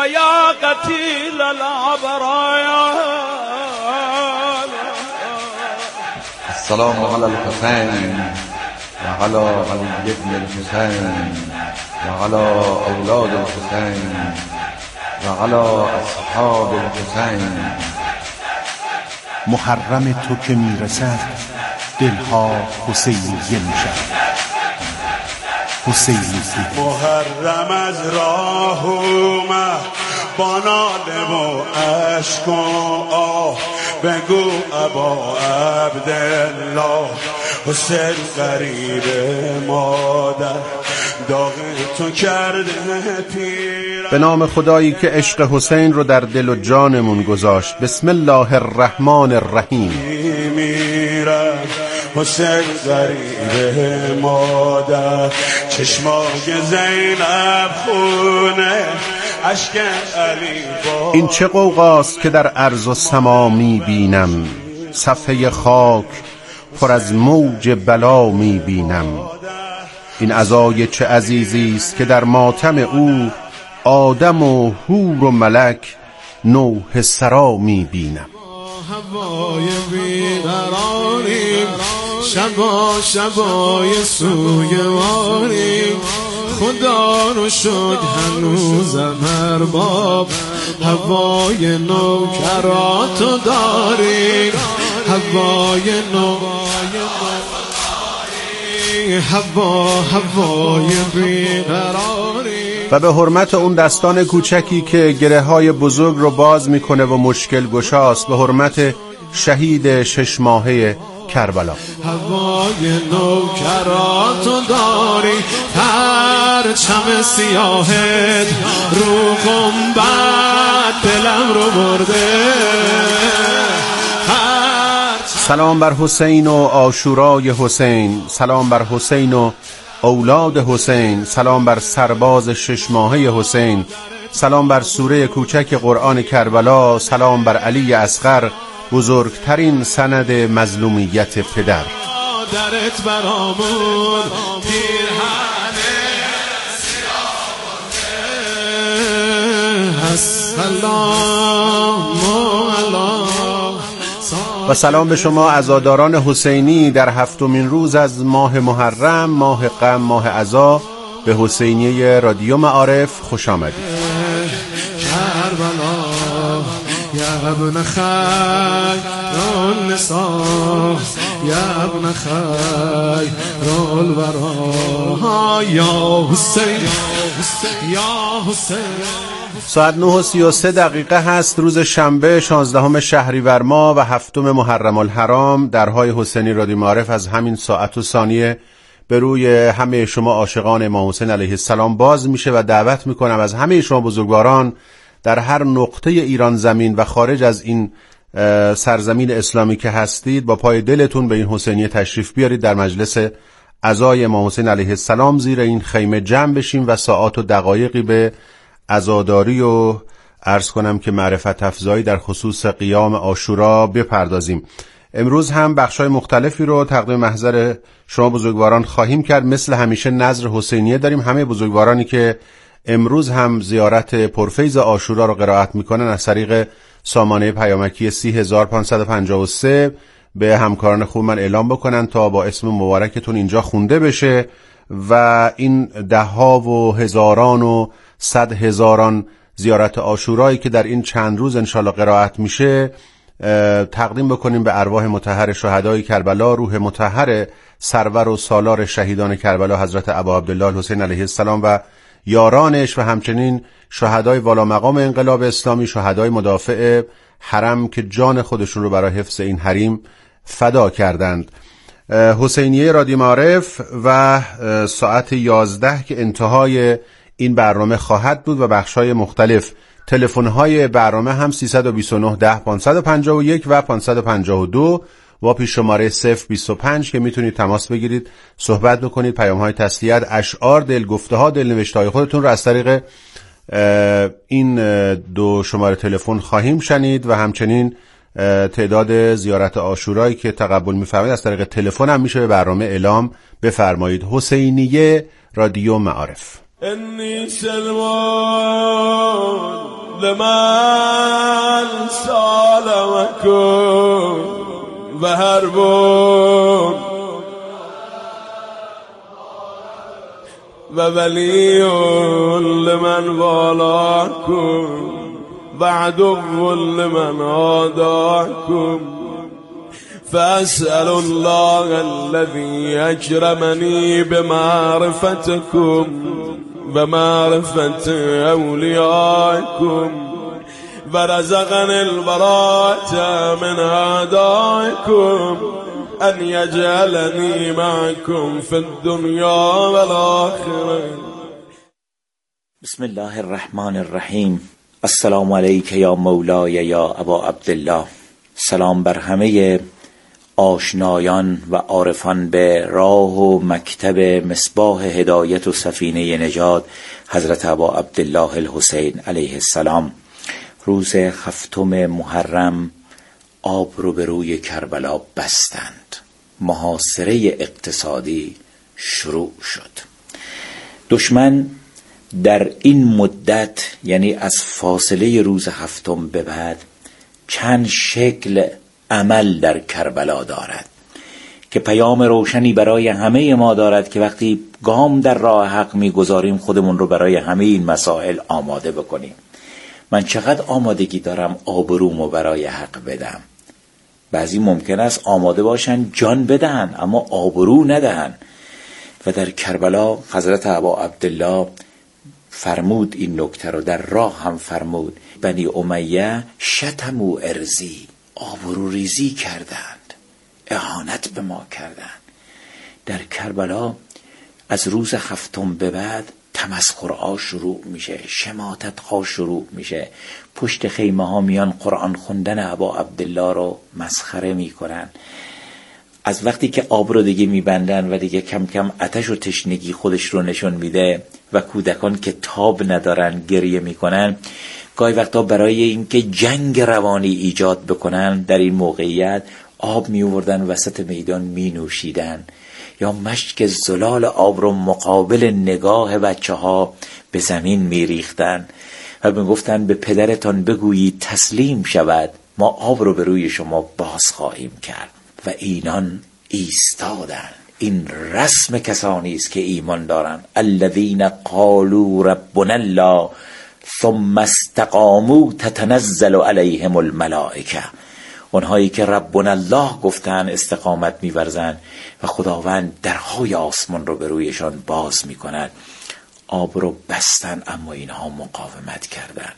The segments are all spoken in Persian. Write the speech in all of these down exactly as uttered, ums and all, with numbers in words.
ويا قتيل العبرايا. السلام على الحسين وعلى علي بن الحسين وعلى اولاد الحسين وعلى اصحاب الحسین. محرم تو که میرسد دلها حسینیه میشد. حسینی محرم از راه اومد با ناله و اشک و آه، بگو ابا عبدالله حسین غریب مادر داغ تو کرده پیر. به نام خدایی که عشق حسین رو در دل و جانمون گذاشت. بسم الله الرحمن الرحیم. میره حسین غریب مادر چشمای زینب خونه عشق علی با. این چه قوقاست که در ارض و سما میبینم، صفحه خاک پر از موج بلا میبینم. این عزای چه عزیزی است که در ماتم او آدم و حور و ملک نوح سرا میبینم. هوای بیقراریم شبا شبای سوگواریم، خدا رو شد هنوزم ارباب هوای نوکراتو داریم. هوای نوکراتو هوا هوای بیقراریم. و به حرمت اون دستان کوچکی که گره های بزرگ رو باز میکنه و مشکل گشاست، به حرمت شهید شش ماهه کربلا. هوای نوکراتو داری پرچم سیاهت رو گنبد دلم رو برده. سلام بر حسین و عاشورای حسین، سلام بر حسین و اولاد حسین، سلام بر سرباز شش ماهه حسین، سلام بر سوره کوچک قرآن کربلا، سلام بر علی اصغر بزرگترین سند مظلومیت پدر. درت برامون پیرهنه السلام علیکم. و سلام به شما عزاداران حسینی در هفتمین روز از ماه محرم، ماه غم، ماه عزا. به حسینیه رادیو معارف خوش آمدید. کربلا یا ابن خیر النساء یا ابن خیر الورا یا حسین یا حسین. ساعت نه و سی و سه دقیقه هست، روز شنبه شانزدهم شهریور ماه و هفتم محرم الحرام. درهای حسینی رادیو معارف از همین ساعت و ثانیه به روی همه شما عاشقان امام حسین علیه السلام باز میشه و دعوت میکنم از همه شما بزرگواران در هر نقطه ایران زمین و خارج از این سرزمین اسلامی که هستید با پای دلتون به این حسینیه تشریف بیارید، در مجلس عزای امام حسین علیه السلام زیر این خیمه جمع بشیم و ساعات و دقایقی به عزاداری و عرض کنم که معرفت افزایی در خصوص قیام عاشورا بپردازیم. امروز هم بخشای مختلفی رو تقدیم محضر شما بزرگواران خواهیم کرد. مثل همیشه نظر حسینیه داریم. همه بزرگوارانی که امروز هم زیارت پرفیض عاشورا رو قرائت میکنن از طریق سامانه پیامکی سی هزار و پانصد و پنجاه و سه به همکاران خوب من اعلام بکنن تا با اسم مبارکتون اینجا خونده بشه و این ده ها و هزاران و صد هزاران زیارت عاشورایی که در این چند روز انشالله قرائت میشه تقدیم بکنیم به ارواح مطهر شهدای کربلا، روح مطهر سرور و سالار شهیدان کربلا حضرت ابا عبدالله حسین علیه السلام و یارانش و همچنین شهدای والا مقام انقلاب اسلامی، شهدای مدافع حرم که جان خودشون رو برای حفظ این حریم فدا کردند. حسینیه رادیو معارف و ساعت یازده که انتهای این برنامه خواهد بود و بخشای مختلف. تلفن‌های برنامه هم سیصد و بیست و نه ده پانصد و پنجاه و یک و پانصد و پنجاه و دو و پیش شماره صفر بیست و پنج که میتونید تماس بگیرید، صحبت بکنید، پیام‌های تسلیت، اشعار، دلگفته‌ها، دلنوشته‌های خودتون رو از طریق این دو شماره تلفن خواهیم شنید و همچنین تعداد زیارت عاشورایی که تقبل می‌فرمایید از طریق تلفن هم میشه به برنامه اعلام بفرمایید. حسینیه رادیو معارف. انی سلمان لمن سالمكم وحرب وولي لمن والاكم وعدو لمن عاداكم فأسأل الله الذي أكرمني بمعرفتكم ومعرفة أوليائكم ورزقني البراءة من أعدائكم أن يجعلني معكم في الدنيا والآخرة. بسم الله الرحمن الرحیم. السلام علیک یا مولای یا ابا عبدالله. سلام بر همه آشنایان و عارفان به راه و مکتب مصباح هدایت و سفینه نجات حضرت ابا عبدالله الحسین علیه السلام. روز هفتم محرم آب رو به روی کربلا بستند. محاصره اقتصادی شروع شد. دشمن در این مدت، یعنی از فاصله روز هفتم به بعد، چند شکل عمل در کربلا دارد که پیام روشنی برای همه ما دارد که وقتی گام در راه حق میگذاریم خودمون رو برای همه این مسائل آماده بکنیم. من چقدر آمادگی دارم آبرومو برای حق بدم؟ بعضی ممکن است آماده باشن جان بدهن اما آبرو ندهن. و در کربلا حضرت ابا عبدالله فرمود این نکته رو، در راه هم فرمود. بنی امیه شتمو ارزی، آبرو ریزی کردند، اهانت به ما کردند. در کربلا از روز هفتم به بعد تمسخرها شروع میشه، شماتت ها شروع میشه. پشت خیمه ها میان قرآن خوندن ابا عبدالله رو مسخره میکنن. از وقتی که آب رو دیگه میبندن و دیگه کم کم آتش و تشنگی خودش رو نشون میده و کودکان که تاب ندارن گریه میکنن، گاهی وقتا برای اینکه جنگ روانی ایجاد بکنن در این موقعیت آب میوردن وسط میدان مینوشیدن یا مشک زلال آب رو مقابل نگاه بچه ها به زمین میریختن و میگفتن به پدرتان بگویید تسلیم شود، ما آب رو به روی شما باز خواهیم کرد. و اینان ایستادن. این رسم کسانی است که ایمان دارن. الذین قالوا ربنا الله ثم استقاموا تتنزل علیهم الملائکه. اونهایی که ربنا الله گفتن استقامت می‌ورزن و خداوند درهای آسمان رو به رویشان باز می‌کند. آب رو بستن اما اینها مقاومت کردن.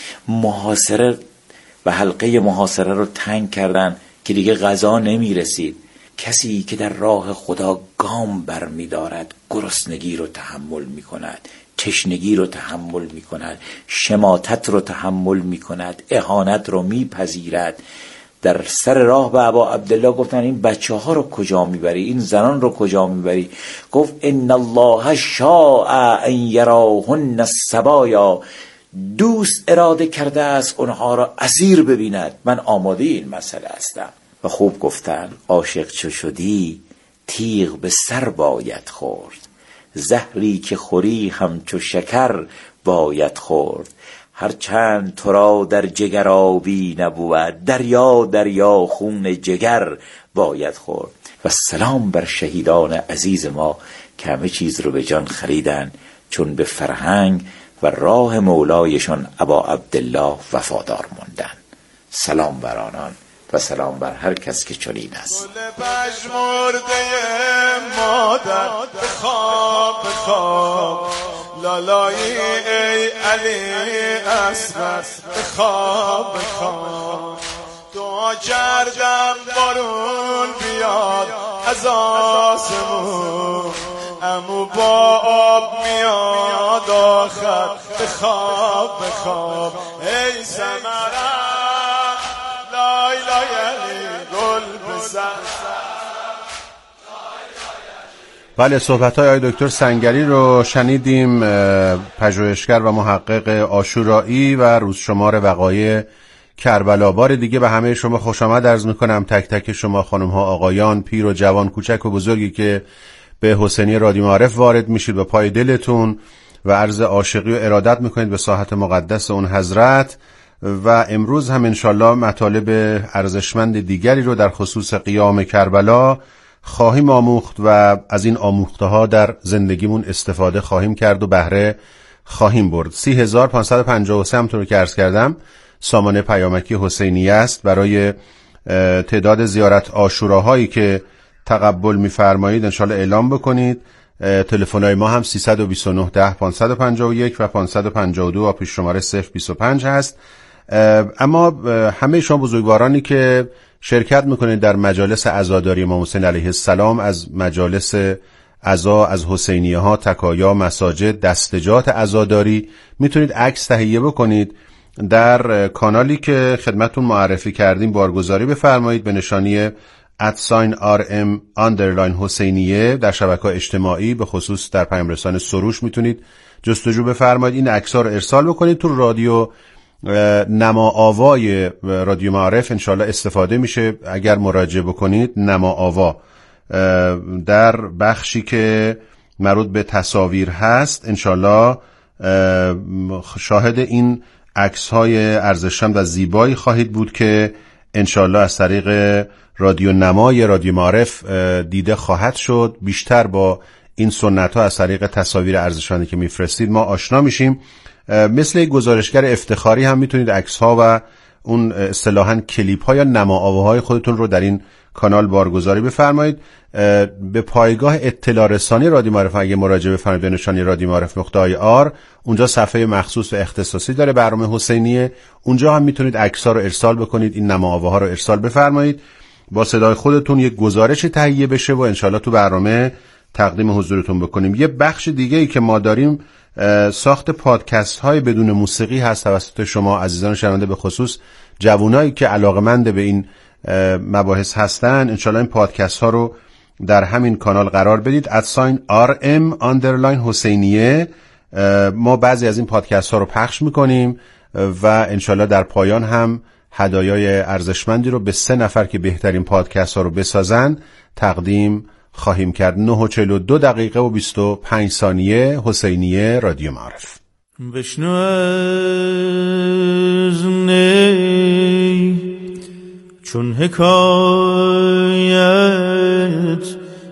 محاصره و حلقه محاصره رو تنگ کردن که دیگه غذا نمی رسید. کسی که در راه خدا گام بر می دارد گرسنگی رو تحمل می کند، تشنگی رو تحمل می کند، شماتت رو تحمل می کند، اهانت رو می پذیرد. در سر راه به ابا عبدالله گفتن این بچه ها رو کجا می بری؟ این زنان رو کجا می بری؟ گفت ان الله شاء ان یراهن السبایا، دوست اراده کرده است اونها را اسیر ببیند. من آماده این مسئله هستم. و خوب گفتن عاشق چو شدی تیغ به سر باید خورد، زهری که خوری همچو شکر باید خورد. هر چند تو را در جگر آبی نبود، دریا دریا خون جگر باید خورد. و سلام بر شهیدان عزیز ما که همه چیز رو به جان خریدن چون به فرهنگ و راه مولایشان ابا عبدالله وفادار موندن. سلام بر آنان و سلام بر هر کس که چنین است. گل پژمرده مادر بخواب بخواب، لالایی ای علی اصغر بخواب بخواب. دعا کردم بارون بیاد از آسمون، امو با آب میاد آخر بخواب بخواب. ای سمرا لای لای علی گل بزن. بله، صحبت‌های آقای دکتر سنگری رو شنیدیم، پژوهشگر و محقق عاشورایی و روزشمار وقایع کربلا. بار دیگه به همه شما خوش آمد عرض میکنم، تک تک شما خانم‌ها، آقایان، پیر و جوان، کوچک و بزرگی که به حسینی رادیو معارف وارد میشید و پای دلتون و عرض عاشقی و ارادت میکنید به ساحت مقدس اون حضرت. و امروز هم انشالله مطالب ارزشمند دیگری رو در خصوص قیام کربلا خواهیم آموخت و از این آموخته ها در زندگیمون استفاده خواهیم کرد و بهره خواهیم برد. سی هزار پانصد و پنجاه و سه همطور که عرض کردم سامانه پیامکی حسینیه است. برای تعداد زیارت عاشوراهایی که تقبل می‌فرمایید انشالله اعلام بکنید. تلفن‌های ما هم سیصد و بیست و نه ده پانصد و پنجاه و یک و پانصد و پنجاه و دو و پیش شماره صفر بیست و پنج هست. اما همه شما بزرگوارانی که شرکت میکنید در مجالس عزاداری امام حسین علیه السلام، از مجالس عزا، از حسینیه ها، تکایا، مساجد، دستجات عزاداری، میتونید عکس تهیه بکنید. در کانالی که خدمتون معرفی کردیم بارگذاری بفرمایید به نشانی ادساین آر ام آندرلاین حسینیه در شبکه‌های اجتماعی، به خصوص در پیام رسان سروش میتونید جستجو بفرمایید. این عکس‌ها رو ارسال بکنید. تو رادیو نما آوای رادیو معارف انشالله استفاده میشه. اگر مراجعه بکنید نما آوا در بخشی که مربوط به تصاویر هست انشالله شاهد این عکس‌های ارزشمند و زیبایی خواهید بود که انشالله از طریق رادیو نمای رادیو معارف دیده خواهد شد. بیشتر با این سنت ها از طریق تصاویر ارزشمندی که میفرستید ما آشنا میشیم. مثل یک گزارشگر افتخاری هم میتونید عکس ها و اون اصطلاحاً کلیپ ها یا نماآواهای خودتون رو در این کانال بارگذاری بفرمایید. به پایگاه اطلاع رسانی رادیو معارف اگه مراجعه بفرمایید به نشانی رادیو معارف نقطه آر، اونجا صفحه مخصوص و اختصاصی داره برنامه حسینیه. اونجا هم میتونید عکس ها رو ارسال بکنید، این نماآواها رو ارسال بفرمایید، با صدای خودتون یک گزارش تهیه بشه و انشالله تو برنامه تقدیم حضورتون بکنیم. یه بخش دیگه ای که ما داریم ساخت پادکست های بدون موسیقی هست توسط شما عزیزان شنونده، به خصوص جوانایی که علاقمند به این مباحث هستن. انشالله این پادکست ها رو در همین کانال قرار بدید ادساین آر ام آندرلاین حسینیه. ما بعضی از این پادکست ها رو پخش میکنیم و انشالله در پایان هم هدایای ارزشمندی رو به سه نفر که بهترین پادکست ها رو بسازن تقدیم خواهیم کرد. نه و چهل و دو دقیقه و بیست و پنج ثانیه حسینیه رادیو معارف. بشنو از نی چون حکایت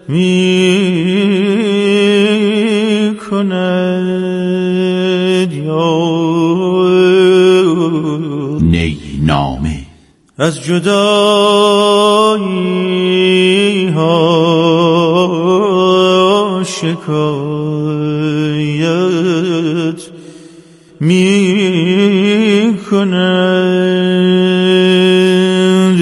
می کند یا نی نامه از جدایی ها شکایت می کند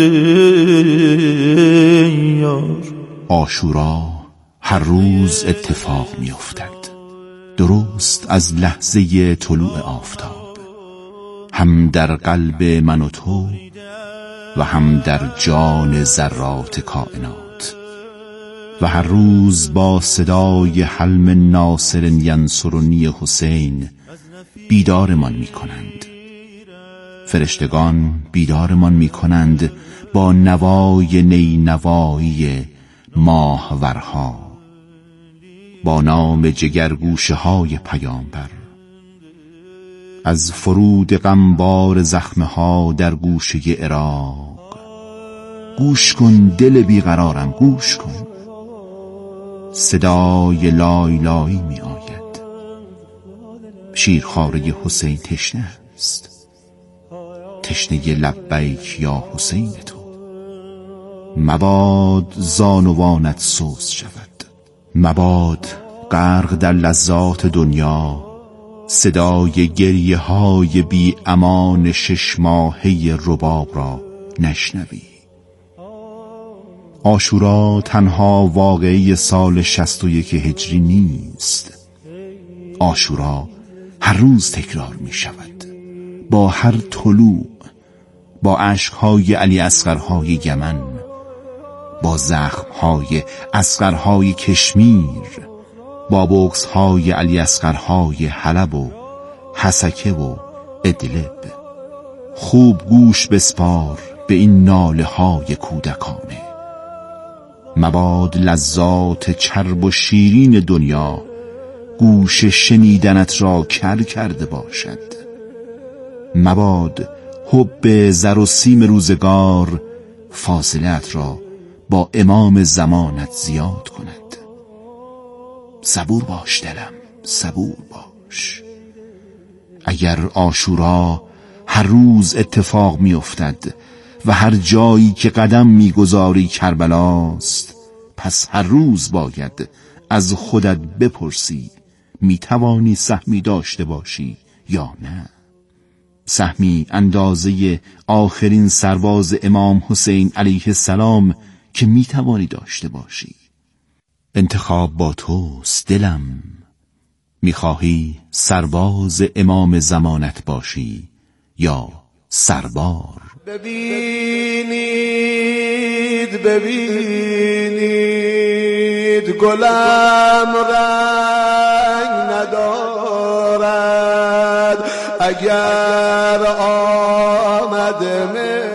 یار. عاشورا هر روز اتفاق می افتد، درست از لحظه طلوع آفتاب، هم در قلب من و تو و هم در جان ذرات کائنات. و هر روز با صدای حلم ناصر ینصرنی حسین بیدارمان می کنند. فرشتگان بیدارمان می کنند با نوای نی نوایی ماهورها، با نام جگرگوشه های پیامبر. از فرود غمبار زخمه ها در گوشه عراق، گوش کن دل بیقرارم گوش کن، صدای لای لایی می آید. شیرخواره حسین تشنه است، تشنه لبیک یا حسین تو. مباد زانوانت سوز شود، مباد غرق در لذات دنیا صدای گریه های بی امان شش ماهه رباب را نشنوی. عاشورا تنها واقعی سال شصت و یک هجری نیست. عاشورا هر روز تکرار می شود، با هر طلوع، با عشقهای علی اصغرهای یمن، با زخمهای اصغرهای کشمیر، با بغض‌های علی اصغرهای حلب و حسکه و ادلب. خوب گوش بسپار به این ناله های کودکانه. مباد لذات چرب و شیرین دنیا گوش شنیدنت را کر کرده باشد. مباد حب زر و سیم روزگار فاصلت را با امام زمانت زیاد کند. صبور باش دلم، صبور باش. اگر عاشورا هر روز اتفاق می افتد و هر جایی که قدم می گذاری کربلاست، پس هر روز باید از خودت بپرسی می توانی سهمی داشته باشی یا نه؟ سهمی اندازه آخرین سرباز امام حسین علیه السلام که می توانی داشته باشی. انتخاب با توست دلم. می خواهی سرباز امام زمانت باشی یا سربار؟ ببینید ببینید گلم رنگ ندارد، اگر آمد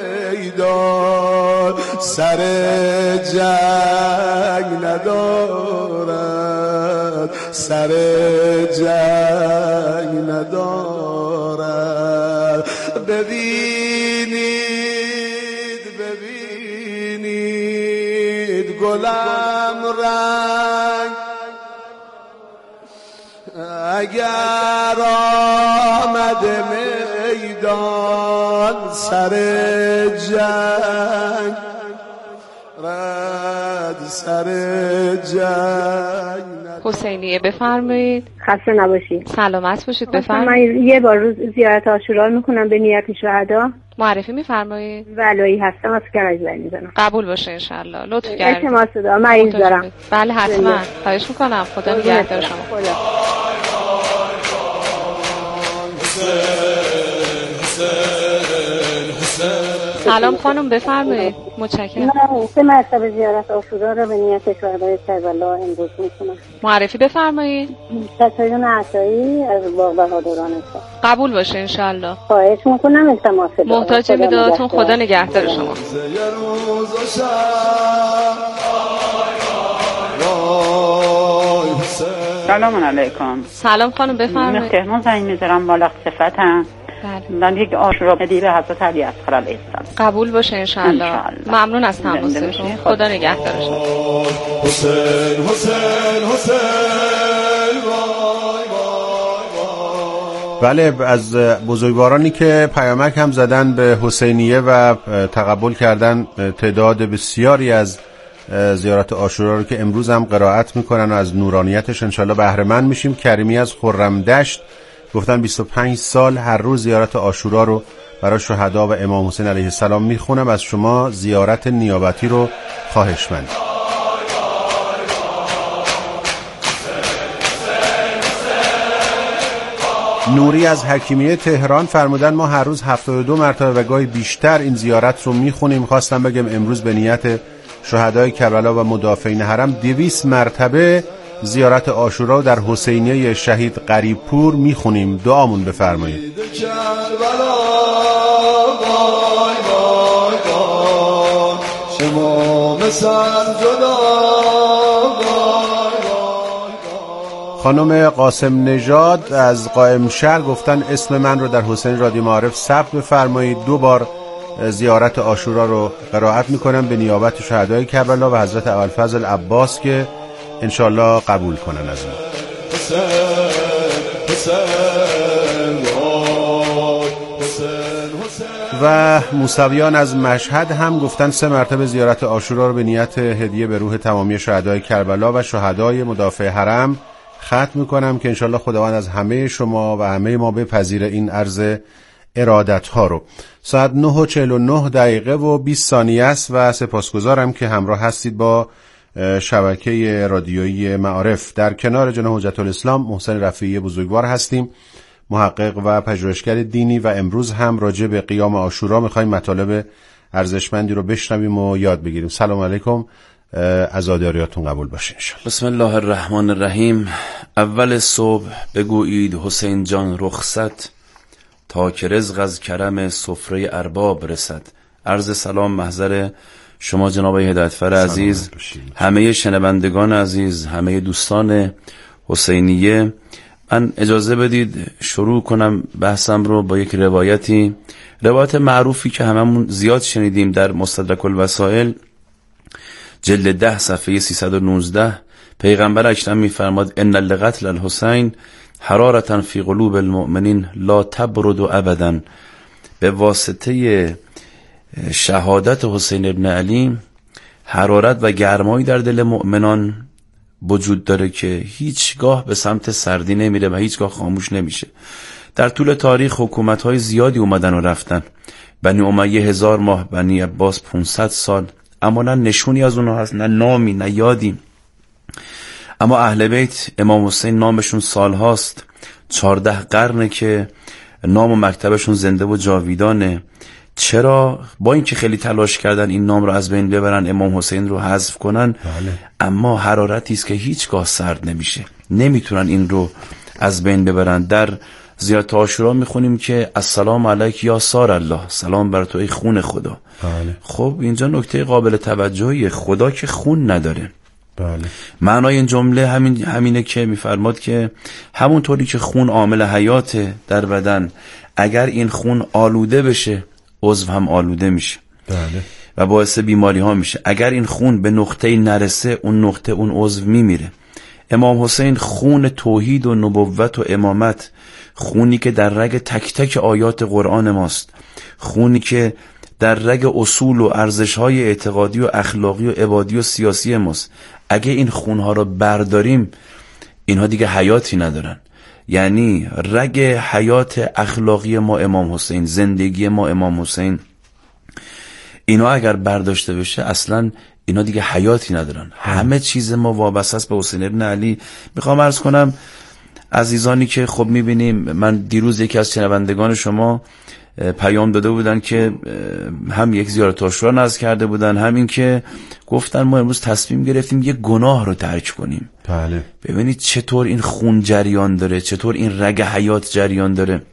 میدان سر جنگ ندارد، سر جنگ ندارد. ببینید ببینید گلم رنگ، اگر آمد میدان سر جنگ رد، سر جنگ. حسینیه بفرمایید. خسته نباشید. سلامت باشید. بفرمایید. من یه بار روز زیارت عاشورا میکنم به نیت شهدا. معرفی میفرمایید. ولایی هستم، از کرج میزنم. قبول باشه انشالله. لطف کردید. التماس دارم، مریض دارم. بله حتما. خواهش میکنم. خدا نگهدار شما. سلام خانم بفرمایید. متشکرم. من سه مرتبه زیارت عاشورا را به نیت شهدای کربلا امروز میکنم. معرفی بفرمایید. ستایون عطایی از باغ بهادران است. قبول باشه انشالله. خواهش میکنم. التماس دارم. محتاج میدادتون. خدا نگهدار شما. سلام علیکم. سلام خانم بفرمایید. من تهران زنگ میذارم، بالغ صفتم. بله. من یک عاشورا بدی به حضرت علی اصغر علیه السلام. قبول باشه انشالله. ممنون از تماستون. خدا نگهدار شما. حسین حسین حسین. بله، از بزرگوارانی که پیامک هم زدن به حسینیه و تقبل کردن تعداد بسیاری از زیارت عاشورا رو که امروز هم قرائت میکنن و از نورانیتش انشالله بهره مند میشیم. کریمی از خرمدشت گفتن بیست و پنج سال هر روز زیارت عاشورا رو برای شهدا و امام حسین علیه السلام میخونم. از شما زیارت نیابتی رو خواهشمند. نوری از حکیمیه تهران فرمودن ما هر روز هفتاد و دو مرتبه و گاهی بیشتر این زیارت رو میخونیم. خواستم بگم امروز به نیت شهدای کربلا و مدافعین حرم دویست مرتبه زیارت عاشورا در حسینیه شهید قریبپور میخونیم. دعامون بفرمایید. خانم قاسم نژاد از قائم شهر گفتن اسم من رو در حسین رادیو معارف ثبت بفرمایید. دو بار زیارت عاشورا رو قرائت میکنم به نیابت شهدای کربلا و حضرت ابوالفضل عباس که انشالله قبول کنن از ما. و موسویان از مشهد هم گفتن سه مرتبه زیارت عاشورا رو به نیت هدیه به روح تمامی شهدای کربلا و شهدای مدافع حرم ختم میکنم که انشالله خداوند از همه شما و همه ما بپذیره این عرض ارادت ها رو. ساعت نه و چهل و نه دقیقه و بیست ثانیه است و سپاسگزارم که همراه هستید با شبکه رادیویی معارف. در کنار جناب حجت الاسلام محسن رفیعی بزرگوار هستیم، محقق و پژوهشگر دینی، و امروز هم راجع به قیام عاشورا میخوایم مطالب ارزشمندی رو بشنویم و یاد بگیریم. سلام علیکم، عزاداریاتون قبول باشه انشاءالله. بسم الله الرحمن الرحیم. اول صبح بگویید حسین جان رخصت، تا که رزق از کرم سفره ارباب رسد. عرض سلام محضر شما جناب هدایتفر عزیز، همه شنوندگان عزیز، همه دوستان حسینیه. من اجازه بدید شروع کنم بحثم رو با یک روایتی، روایت معروفی که هممون زیاد شنیدیم در مستدرک الوسائل جلد ده صفحه سیصد و نوزده. پیغمبر اکرم می‌فرماد ان لقتل الحسین حرارة فی قلوب المؤمنین لا تبرد ابدا. به واسطه شهادت حسین ابن علی حرارت و گرمایی در دل مؤمنان وجود داره که هیچگاه به سمت سردی نمیره و هیچگاه خاموش نمیشه. در طول تاریخ حکومت‌های زیادی اومدن و رفتن، بنی امیه هزار ماه، بنی عباس پانصد سال، اما نه نشونی از اونها هست، نه نامی، نه یادی. اما اهل بیت امام حسین نامشون سال هاست، چارده قرنه که نام و مکتبشون زنده و جاویدانه. چرا؟ با اینکه خیلی تلاش کردن این نام رو از بین ببرن، امام حسین رو حذف کنن، بله. اما حرارتی است که هیچگاه سرد نمیشه، نمیتونن این رو از بین ببرن. در زیارت عاشورا میخونیم که السلام علیک یا سار الله، سلام بر تو ای خون خدا. بله. خب اینجا نکته قابل توجهیه، خدا که خون نداره. بله. معنای این جمله همین همینه که میفرماد که همونطوری که خون عامل حیاته در بدن، اگر این خون آلوده بشه عضو هم آلوده میشه. بله. و باعث بیماری ها میشه. اگر این خون به نقطه نرسه اون نقطه اون عضو میمیره. امام حسین خون توحید و نبوت و امامت، خونی که در رگ تک تک آیات قرآن ماست، خونی که در رگ اصول و ارزش‌های اعتقادی و اخلاقی و عبادی و سیاسی ماست، اگه این خونها رو برداریم اینها دیگه حیاتی ندارن. یعنی رگ حیات اخلاقی ما امام حسین، زندگی ما امام حسین، اینا اگر برداشته بشه اصلا اینا دیگه حیاتی ندارن. همه چیز ما وابسته است به حسین ابن علی. میخوام عرض کنم عزیزانی که خب میبینیم، من دیروز یکی از شنوندگان شما پیام داده بودن که هم یک زیارت عاشورا نذر کرده بودن، همین که گفتن ما امروز تصمیم گرفتیم یه گناه رو ترک کنیم. بله. ببینید چطور این خون جریان داره، چطور این رگ حیات جریان داره،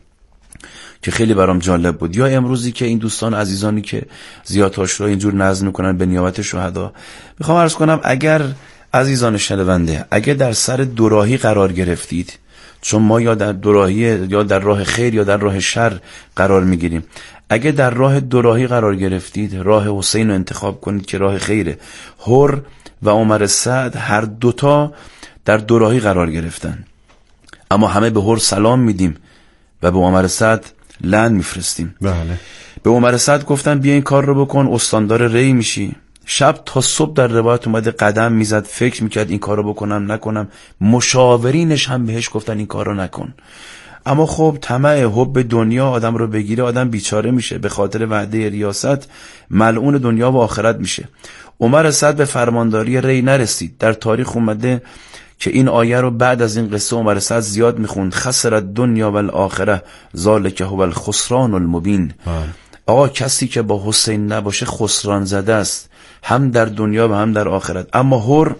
که خیلی برام جالب بود. یا امروزی که این دوستان عزیزانی که زیارت عاشورا اینجور نذر میکنن به نیابت شهدا، میخوام عرض کنم اگر عزیزان شنونده، اگر در سر دوراهی قرار گرفتید، چون ما یا در دوراهی یا در راه خیر یا در راه شر قرار میگیریم، اگه در راه دوراهی قرار گرفتید راه حسین رو انتخاب کنید که راه خیره. حر و عمر سعد هر دوتا در دوراهی قرار گرفتن، اما همه به حر سلام میدیم و به عمر سعد لعن میفرستیم. بله. به عمر سعد گفتن بیا این کار رو بکن، استاندار ری میشی. شب تا صبح در روایت اومده قدم میزد، فکر میکرد این کار رو بکنم نکنم. مشاورینش هم بهش گفتن این کار رو نکن. اما خب طمع حب دنیا آدم رو بگیره، آدم بیچاره میشه، به خاطر وعده ریاست ملعون دنیا و آخرت میشه. عمر سعد به فرمانداری ری نرسید. در تاریخ اومده که این آیه رو بعد از این قصه عمر سعد زیاد میخوند، خسرت دنیا و الاخره ذالک هو الخسران المبین. آقا کسی که با حسین نباشه خسران زده است، هم در دنیا و هم در آخرت. اما حر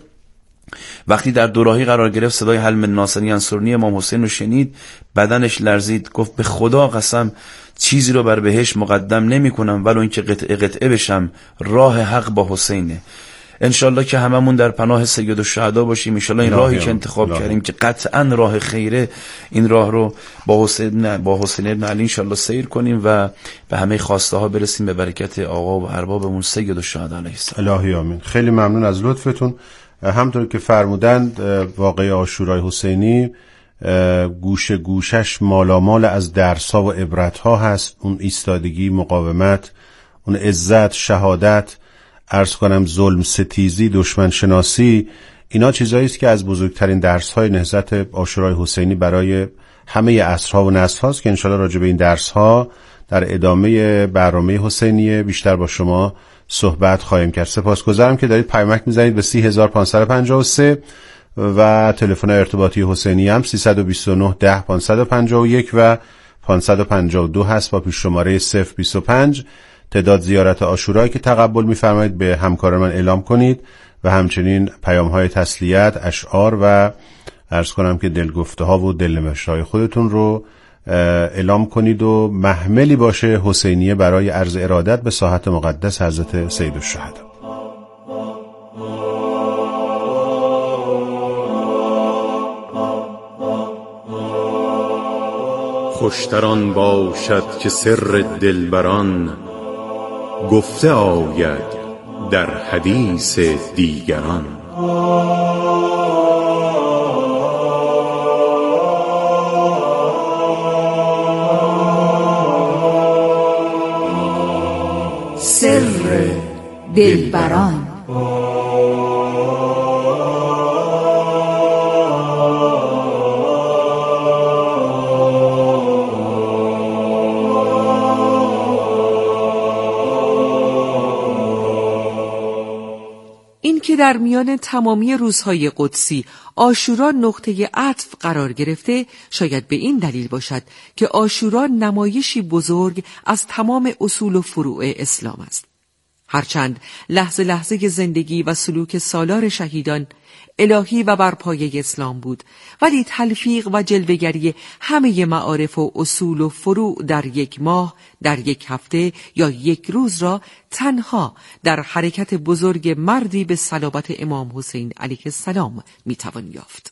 وقتی در دوراهی قرار گرفت، صدای حل من ناصری انصرنی امام حسین رو شنید، بدنش لرزید، گفت به خدا قسم چیزی رو بر بهش مقدم نمی کنم ولو اینکه قطعه قطعه بشم، راه حق با حسینه. انشالله که هممون در پناه سید الشهدا باشیم. انشالله این راهی که انتخاب الله. کردیم که قطعا راه خیره، این راه رو با حسین با حسین ابن علی انشالله سیر کنیم و به همه خواسته ها برسیم به برکت آقا و اربابمون سید الشهدا علیه السلام. الهی آمین. خیلی ممنون از لطفتون. همطور که فرمودند واقعه عاشورای حسینی گوشه گوشش مالامال از درس‌ها و عبرت‌ها هست. اون ایستادگی، مقاومت، اون عزت، شهادت، عرض کنم ظلم ستیزی، دشمن شناسی، اینا چیزایی است که از بزرگترین درس‌های نهضت عاشورای حسینی برای همه عصرها و نسل‌هاست که انشالله راجع به این درس‌ها در ادامه برنامه حسینیه بیشتر با شما صحبت خواهیم کرد. سپاسگزارم که دارید پیامک میزنید به سی هزار و پانصد و پنجاه و سه و تلفن ارتباطی حسینی هم سیصد و بیست و نه ده پانصد و پنجاه و یک و پانصد و پنجاه و دو هست با پیش شماره صفر بیست و پنج. تعداد زیارت عاشورایی که تقبل می‌فرمایید به همکاران من اعلام کنید و همچنین پیام‌های تسلیت، اشعار و عرض کنم که دلگفته‌ها و دلنوشته‌های خودتون رو اعلام کنید و محملی باشه حسینیه برای عرض ارادت به ساحت مقدس حضرت سید الشهدا. خوشتران باشد که سر دلبران گفته آید در حدیث دیگران. سر دلبران. این که در میان تمامی روزهای قدسی عاشورا نقطه عطف قرار گرفته شاید به این دلیل باشد که عاشورا نمایشی بزرگ از تمام اصول و فروع اسلام است. هرچند لحظه لحظه زندگی و سلوک سالار شهیدان الهی و بر پایه اسلام بود، ولی تلفیق و جلوه‌گری همه معارف و اصول و فروع در یک ماه، در یک هفته یا یک روز را تنها در حرکت بزرگ مردی به صلابت امام حسین علیه السلام میتوان یافت.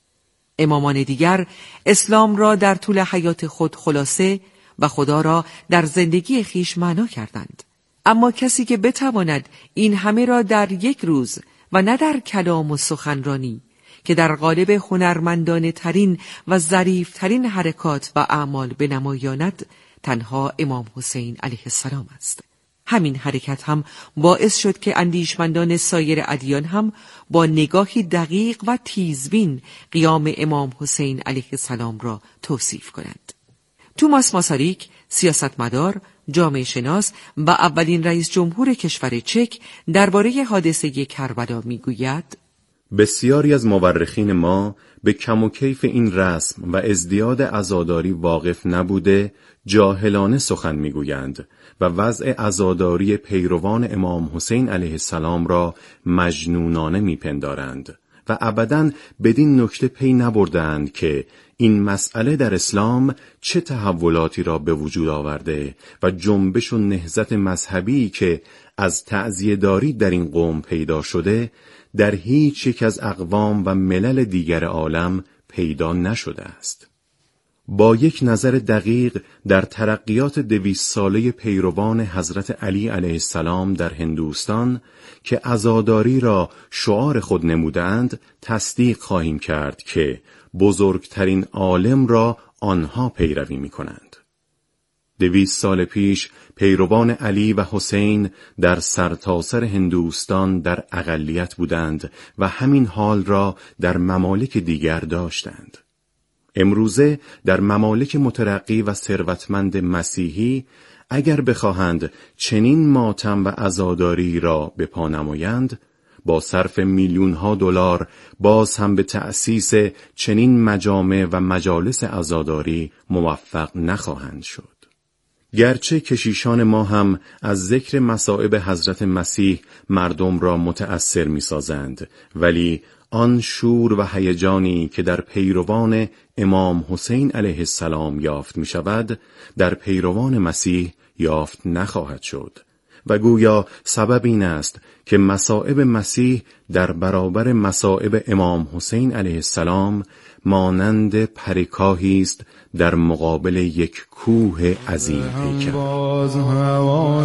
امامان دیگر اسلام را در طول حیات خود خلاصه و خدا را در زندگی خیش معنا کردند. اما کسی که بتواند این همه را در یک روز و نه در کلام و سخنرانی که در قالب هنرمندانه ترین و ظریف ترین حرکات و اعمال بنمایاند، تنها امام حسین علیه السلام است. همین حرکت هم باعث شد که اندیشمندان سایر ادیان هم با نگاهی دقیق و تیزبین قیام امام حسین علیه السلام را توصیف کنند. توماس ماساریک، سیاستمدار، جامعه شناس و اولین رئیس جمهور کشور چک درباره حادثه کربلا میگوید: بسیاری از مورخین ما به کم و کیف این رسم و ازدیاد عزاداری واقف نبوده جاهلانه سخن میگویند و وضع عزاداری پیروان امام حسین علیه السلام را مجنونانه میپندارند و ابداً بدین نکته پی نبردند که این مسئله در اسلام چه تحولاتی را به وجود آورده و جنبش و نهضت مذهبی که از تعزیه‌داری در این قوم پیدا شده در هیچ یک از اقوام و ملل دیگر عالم پیدا نشده است. با یک نظر دقیق در ترقیات دویست ساله پیروان حضرت علی علیه السلام در هندوستان که عزاداری را شعار خود نمودند تصدیق خواهیم کرد که بزرگترین عالم را آنها پیروی می کنند. دویست سال پیش پیروان علی و حسین در سرتاسر هندوستان در اقلیت بودند و همین حال را در ممالک دیگر داشتند. امروزه در ممالک مترقی و ثروتمند مسیحی اگر بخواهند چنین ماتم و عزاداری را به پا نمایند، با صرف میلیون ها دلار باز هم به تأسیس چنین مجامع و مجالس عزاداری موفق نخواهند شد. گرچه کشیشان ما هم از ذکر مصائب حضرت مسیح مردم را متأثر می سازند، ولی آن شور و هیجانی که در پیروان امام حسین علیه السلام یافت می شود، در پیروان مسیح یافت نخواهد شد و گویا سبب این است که مصائب مسیح در برابر مصائب امام حسین علیه السلام مانند پرکاهی است در مقابل یک کوه عظیم پیکر. باز هوای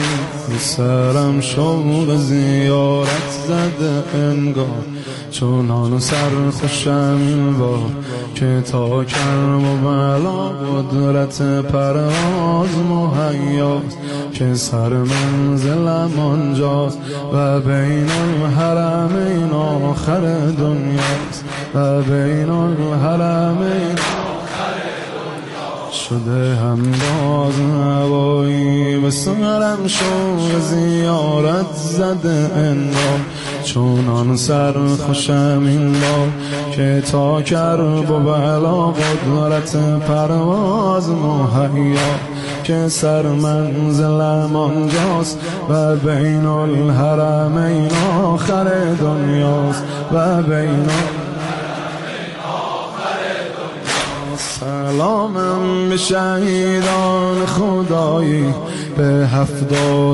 سرم شوق زیارت زده انگار، چونان سر خوشم با که تا کرم و بلا قدرت پرواز مهیاست، که سر منزلم آنجاست و بین الحرمین آخر دنیاست و بین الحرمین شده هم باز هوایی به سرم شوق زیارت زده انگار، چونان سر خوشم این بار که تا کرب و بلا قدرت پرواز مهیا، که سر منزلم آنجاست و بین الحرمین آخر دنیاست و بین سلامم به شهیدان خدایی به هفتاد